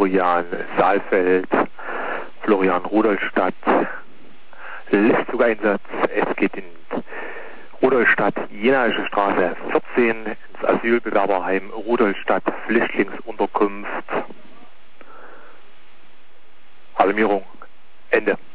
Florian Saalfeld, Florian Rudolstadt, Listzugeinsatz. Es geht in Rudolstadt, Jenaische Straße 14, ins Asylbewerberheim Rudolstadt, Flüchtlingsunterkunft. Alarmierung, Ende.